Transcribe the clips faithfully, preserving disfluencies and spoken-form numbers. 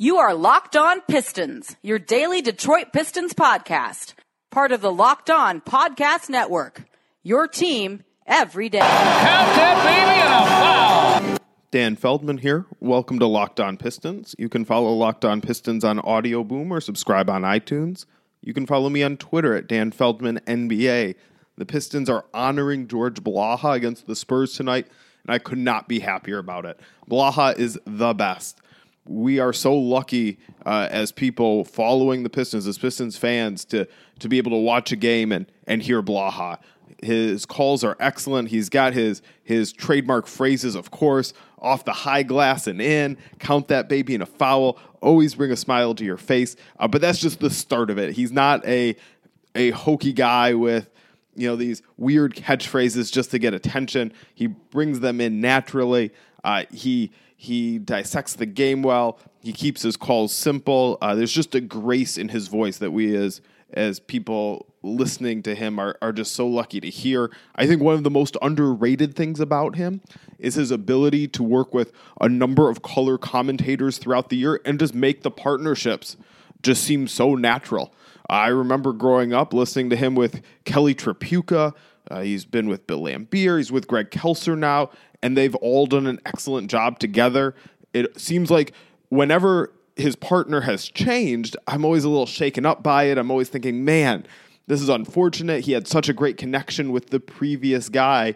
You are Locked On Pistons, your daily Detroit Pistons podcast. Part of the Locked On Podcast Network. Your team every day. Count that baby and a foul. Dan Feldman here. Welcome to Locked On Pistons. You can follow Locked On Pistons on Audio Boom or subscribe on iTunes. You can follow me on Twitter at Dan Feldman N B A. The Pistons are honoring George Blaha against the Spurs tonight, and I could not be happier about it. Blaha is the best. We are so lucky uh, as people following the Pistons, as Pistons fans, to to be able to watch a game and, and hear Blaha. His calls are excellent. He's got his his trademark phrases, of course, off the high glass and in, count that baby in a foul, always bring a smile to your face. Uh, but that's just the start of it. He's not a a hokey guy with, you know, these weird catchphrases just to get attention. He brings them in naturally. Uh, he he dissects the game well. He keeps his calls simple. Uh, there's just a grace in his voice that we as as people listening to him are, are just so lucky to hear. I think one of the most underrated things about him is his ability to work with a number of color commentators throughout the year and just make the partnerships just seem so natural. I remember growing up listening to him with Kelly Tripucka. Uh, he's been with Bill Laimbeer. He's with Greg Kelser now, and they've all done an excellent job together. It seems like whenever his partner has changed, I'm always a little shaken up by it. I'm always thinking, man, this is unfortunate. He had such a great connection with the previous guy,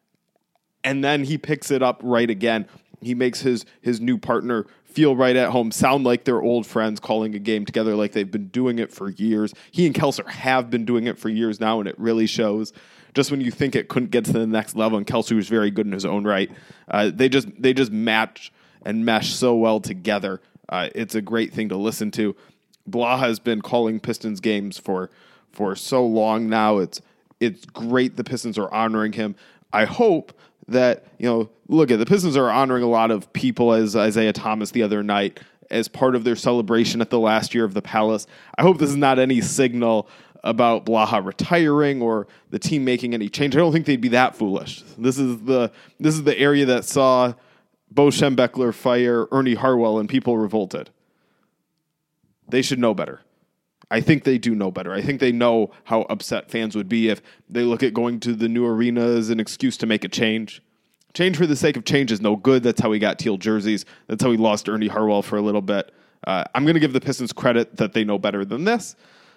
and then he picks it up right again. He makes his his new partner feel right at home, sound like they're old friends calling a game together like they've been doing it for years. He and Kelser have been doing it for years now, and it really shows. Just when you think it couldn't get to the next level, and Kelser was very good in his own right, uh, they just they just match and mesh so well together. Uh, it's a great thing to listen to. Blaha has been calling Pistons games for for so long now. It's it's great the Pistons are honoring him. I hope that, you know, look at the Pistons are honoring a lot of people, as Isaiah Thomas the other night, as part of their celebration at the last year of the Palace. I hope this is not any signal about Blaha retiring or the team making any change. I don't think they'd be that foolish. This is the this is the area that saw Bo Schembechler fire Ernie Harwell and people revolted. They should know better. I think they do know better. I think they know how upset fans would be if they look at going to the new arena as an excuse to make a change. Change for the sake of change is no good. That's how we got teal jerseys. That's how we lost Ernie Harwell for a little bit. Uh, I'm going to give the Pistons credit that they know better than this.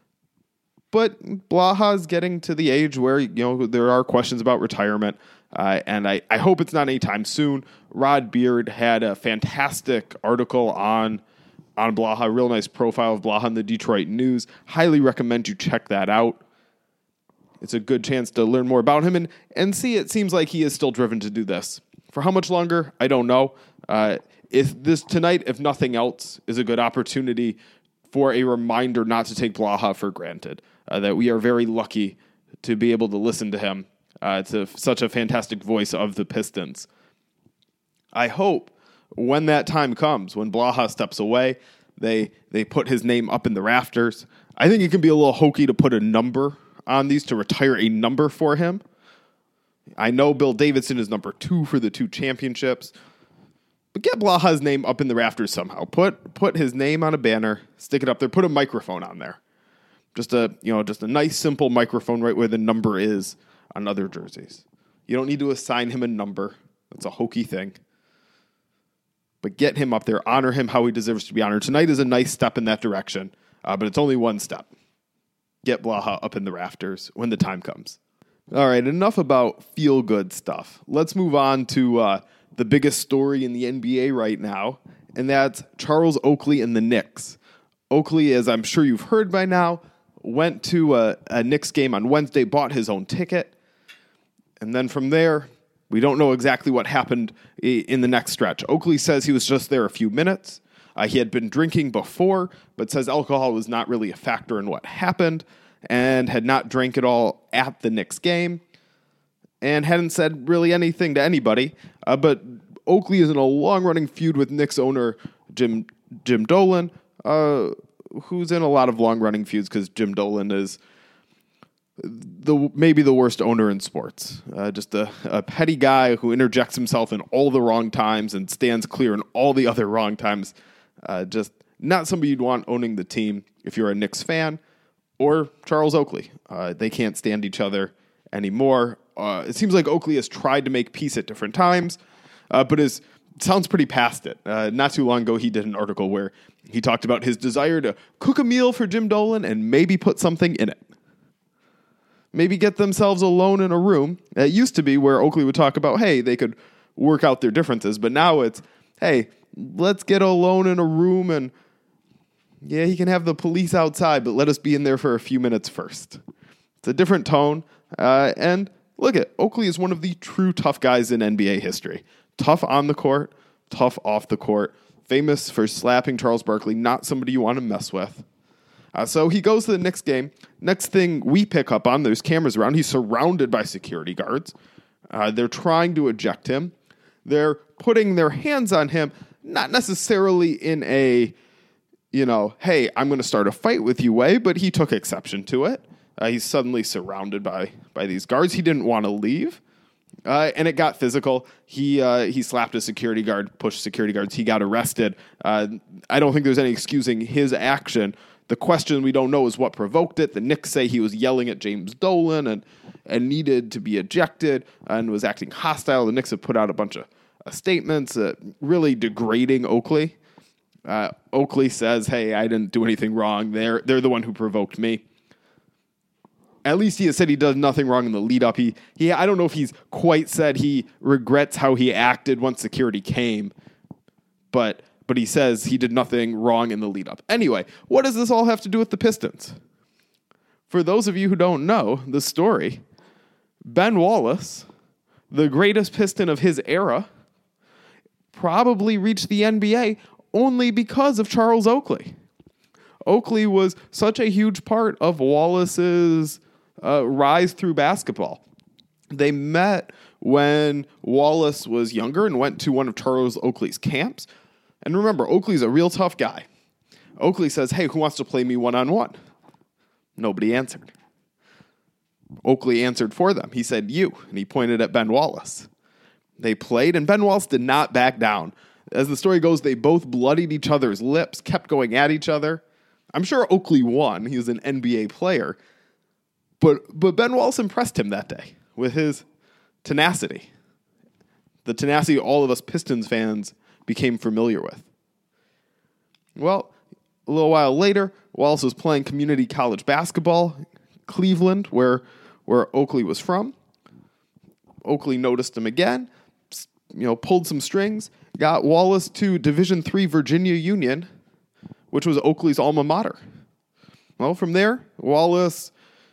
But Blaha's getting to the age where, you know, there are questions about retirement. Uh, and I, I hope it's not anytime soon. Rod Beard had a fantastic article on on Blaha, a real nice profile of Blaha in the Detroit News. Highly recommend you check that out. It's a good chance to learn more about him and, and see, it seems like he is still driven to do this. For how much longer? I don't know. Uh, if this tonight, if nothing else, is a good opportunity for a reminder not to take Blaha for granted, uh, that we are very lucky to be able to listen to him. Uh, to such a fantastic voice of the Pistons. I hope when that time comes, when Blaha steps away, they they put his name up in the rafters. I think it can be a little hokey to put a number on these, to retire a number for him. I know Bill Davidson is number two for the two championships, but get Blaha's name up in the rafters somehow. Put put his name on a banner, stick it up there, put a microphone on there. Just a you know just a nice simple microphone right where the number is on other jerseys. You don't need to assign him a number. That's a hokey thing. But get him up there. Honor him how he deserves to be honored. Tonight is a nice step in that direction, uh, but it's only one step. Get Blaha up in the rafters when the time comes. All right, enough about feel-good stuff. Let's move on to uh, the biggest story in the N B A right now, and that's Charles Oakley and the Knicks. Oakley, as I'm sure you've heard by now, went to a, a Knicks game on Wednesday, bought his own ticket, and then from there, we don't know exactly what happened in the next stretch. Oakley says he was just there a few minutes. Uh, he had been drinking before, but says alcohol was not really a factor in what happened, and had not drank at all at the Knicks game, and hadn't said really anything to anybody. Uh, but Oakley is in a long-running feud with Knicks owner Jim Jim Dolan, uh, who's in a lot of long-running feuds because Jim Dolan is the maybe the worst owner in sports. Uh, just a, a petty guy who interjects himself in all the wrong times and stands clear in all the other wrong times. Uh, just not somebody you'd want owning the team if you're a Knicks fan, or Charles Oakley. Uh, they can't stand each other anymore. Uh, it seems like Oakley has tried to make peace at different times, uh, but is sounds pretty past it. Uh, not too long ago, he did an article where he talked about his desire to cook a meal for Jim Dolan and maybe put something in it. Maybe get themselves alone in a room. It used to be where Oakley would talk about, hey, they could work out their differences, but now it's, hey, let's get alone in a room and, yeah, he can have the police outside, but let us be in there for a few minutes first. It's a different tone, uh, and look at Oakley is one of the true tough guys in N B A history. Tough on the court, tough off the court, famous for slapping Charles Barkley, not somebody you want to mess with. Uh, so he goes to the Knicks game. Next thing we pick up on, there's cameras around. He's surrounded by security guards. Uh, they're trying to eject him. They're putting their hands on him, not necessarily in a, you know, hey, I'm going to start a fight with you way, but he took exception to it. Uh, he's suddenly surrounded by, by these guards. He didn't want to leave. Uh, and it got physical. He uh, he slapped a security guard, pushed security guards. He got arrested. Uh, I don't think there's any excusing his action. The question we don't know is what provoked it. The Knicks say he was yelling at James Dolan and, and needed to be ejected and was acting hostile. The Knicks have put out a bunch of uh, statements uh, really degrading Oakley. Uh, Oakley says, hey, I didn't do anything wrong. They're, they're the one who provoked me. At least he has said he does nothing wrong in the lead up. He, he, I don't know if he's quite said he regrets how he acted once security came, but but he says he did nothing wrong in the lead up. Anyway, what does this all have to do with the Pistons? For those of you who don't know the story, Ben Wallace, the greatest Piston of his era, probably reached the N B A only because of Charles Oakley. Oakley was such a huge part of Wallace's Uh, rise through basketball. They met when Wallace was younger and went to one of Charles Oakley's camps. And remember, Oakley's a real tough guy. Oakley says, hey, who wants to play me one-on-one? Nobody answered. Oakley answered for them. He said, you. And he pointed at Ben Wallace. They played, and Ben Wallace did not back down. As the story goes, they both bloodied each other's lips, kept going at each other. I'm sure Oakley won. He was an N B A player. But but Ben Wallace impressed him that day with his tenacity. The tenacity all of us Pistons fans became familiar with. Well, a little while later, Wallace was playing community college basketball, Cleveland, where, where Oakley was from. Oakley noticed him again, you know, pulled some strings, got Wallace to Division three Virginia Union, which was Oakley's alma mater. Well, from there, Wallace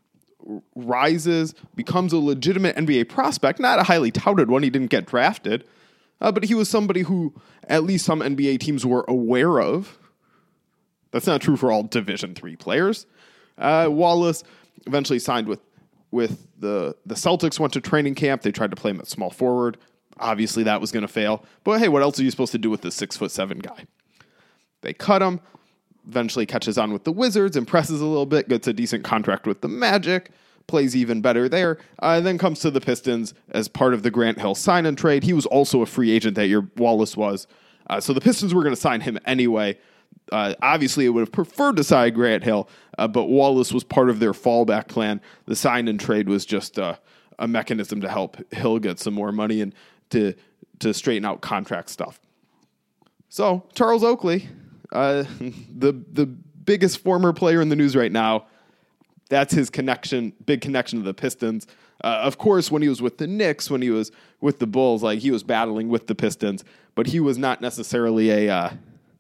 rises, becomes a legitimate N B A prospect, not a highly touted one. He didn't get drafted, uh, but he was somebody who at least some N B A teams were aware of. That's not true for all Division three players. Uh, Wallace eventually signed with with the, the Celtics, went to training camp. They tried to play him at small forward. Obviously, that was going to fail. But hey, what else are you supposed to do with this six foot seven guy? They cut him. Eventually catches on with the Wizards, impresses a little bit, gets a decent contract with the Magic, plays even better there, uh, and then comes to the Pistons as part of the Grant Hill sign and trade. He was also a free agent that year, Wallace was. Uh, so the Pistons were going to sign him anyway. Uh, obviously, it would have preferred to sign Grant Hill, uh, but Wallace was part of their fallback plan. The sign and trade was just uh, a mechanism to help Hill get some more money and to, to straighten out contract stuff. So Charles Oakley, Uh, the the biggest former player in the news right now, that's his connection, big connection to the Pistons. Uh, of course, when he was with the Knicks, when he was with the Bulls, like he was battling with the Pistons, but he was not necessarily a uh,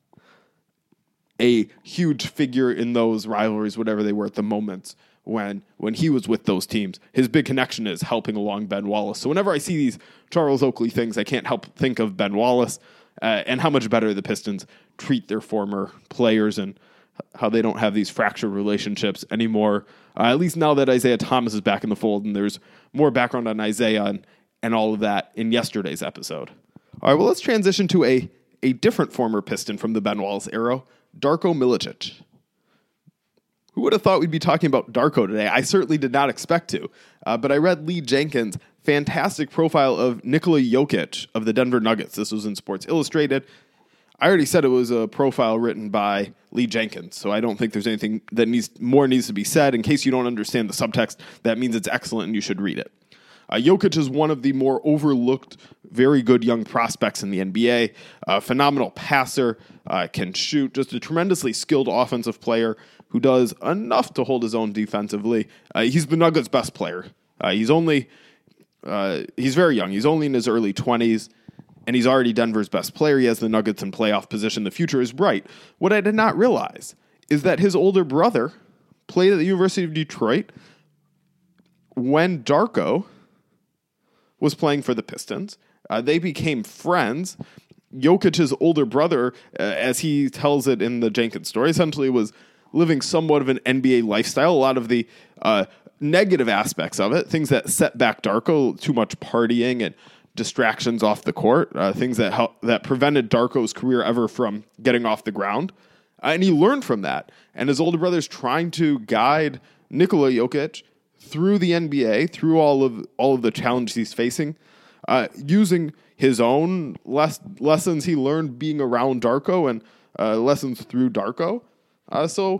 a huge figure in those rivalries, whatever they were at the moments when when he was with those teams. His big connection is helping along Ben Wallace. So whenever I see these Charles Oakley things, I can't help think of Ben Wallace. Uh, and how much better the Pistons treat their former players and how they don't have these fractured relationships anymore. Uh, at least now that Isaiah Thomas is back in the fold, and there's more background on Isaiah and, and all of that in yesterday's episode. All right, well, let's transition to a, a different former Piston from the Ben Wallace era, Darko Milicic. Who would have thought we'd be talking about Darko today? I certainly did not expect to. Uh, but I read Lee Jenkins' fantastic profile of Nikola Jokic of the Denver Nuggets. This was in Sports Illustrated. I already said it was a profile written by Lee Jenkins, so I don't think there's anything that needs more needs to be said. In case you don't understand the subtext, that means it's excellent and you should read it. Uh, Jokic is one of the more overlooked, very good young prospects in the N B A. A phenomenal passer, uh, can shoot, just a tremendously skilled offensive player who does enough to hold his own defensively. Uh, he's the Nuggets' best player. Uh, he's only, uh, he's very young. He's only in his early twenties, and he's already Denver's best player. He has the Nuggets in playoff position. The future is bright. What I did not realize is that his older brother played at the University of Detroit when Darko was playing for the Pistons. Uh, they became friends. Jokic's older brother, uh, as he tells it in the Jenkins story, essentially was living somewhat of an N B A lifestyle. A lot of the uh, negative aspects of it, things that set back Darko, too much partying and distractions off the court, uh, things that help, that prevented Darko's career ever from getting off the ground. Uh, and he learned from that. And his older brother's trying to guide Nikola Jokic through the N B A, through all of all of the challenges he's facing, uh, using his own les- lessons he learned being around Darko and uh, lessons through Darko. Uh, so,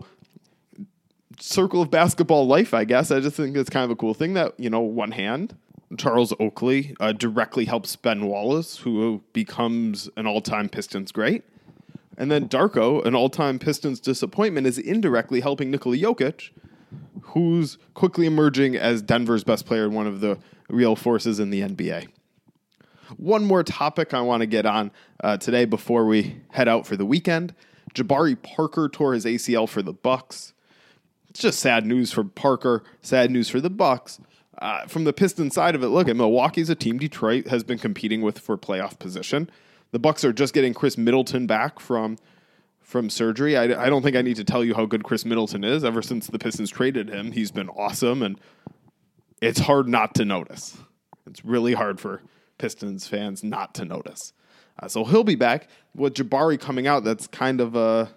circle of basketball life, I guess. I just think it's kind of a cool thing that, you know, one hand, Charles Oakley uh, directly helps Ben Wallace, who becomes an all-time Pistons great. And then Darko, an all-time Pistons disappointment, is indirectly helping Nikola Jokic, who's quickly emerging as Denver's best player and one of the real forces in the N B A. One more topic I want to get on uh, today before we head out for the weekend. Jabari Parker tore his A C L for the Bucks. It's just sad news for Parker, sad news for the Bucks. Uh, from the Pistons side of it, look, at Milwaukee's a team Detroit has been competing with for playoff position. The Bucks are just getting Chris Middleton back from from surgery. I, I don't think I need to tell you how good Chris Middleton is. Ever since the Pistons traded him, he's been awesome, and it's hard not to notice. It's really hard for Pistons fans not to notice. Uh, so he'll be back. With Jabari coming out, that's kind of a,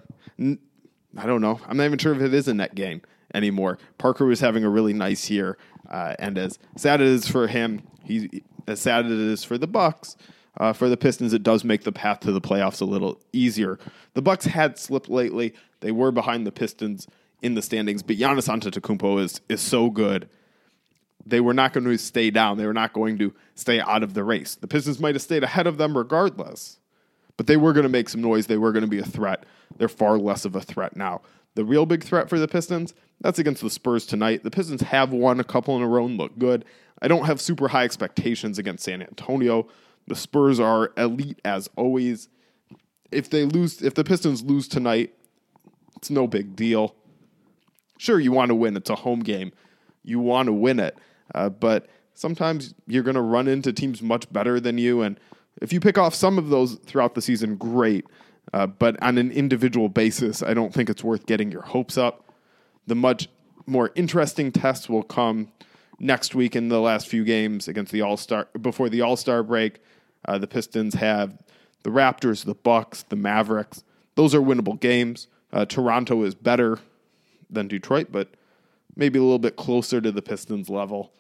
I don't know. I'm not even sure if it is a net gain anymore. Parker was having a really nice year, uh, and as sad as it is for him, he's as sad as it is for the Bucks. Uh, for the Pistons, it does make the path to the playoffs a little easier. The Bucks had slipped lately. They were behind the Pistons in the standings, but Giannis Antetokounmpo is is so good. They were not going to stay down. They were not going to stay out of the race. The Pistons might have stayed ahead of them regardless, but they were going to make some noise. They were going to be a threat. They're far less of a threat now. The real big threat for the Pistons, that's against the Spurs tonight. The Pistons have won a couple in a row and look good. I don't have super high expectations against San Antonio. The Spurs are elite as always. If they lose, if the Pistons lose tonight, it's no big deal. Sure, you want to win. It's a home game. You want to win it. Uh, but sometimes you're going to run into teams much better than you. And if you pick off some of those throughout the season, great. Uh, but on an individual basis, I don't think it's worth getting your hopes up. The much more interesting test will come next week in the last few games against the All-Star, before the All-Star break. Uh, the Pistons have the Raptors, the Bucks, the Mavericks. Those are winnable games. Uh, Toronto is better than Detroit, but maybe a little bit closer to the Pistons level.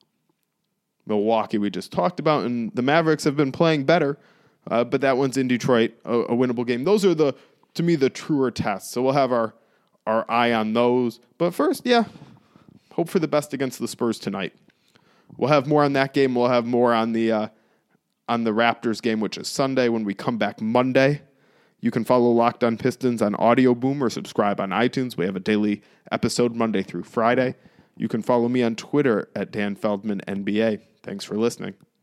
Milwaukee we just talked about, and the Mavericks have been playing better, uh, but that one's in Detroit, a, a winnable game. Those are, the to me, the truer tests. So we'll have our, our eye on those. But first, yeah, hope for the best against the Spurs tonight. We'll have more on that game. We'll have more on the uh, on the Raptors game, which is Sunday when we come back Monday. You can follow Locked On Pistons on Audio Boom or subscribe on iTunes. We have a daily episode Monday through Friday. You can follow me on Twitter at Dan Feldman N B A. Thanks for listening.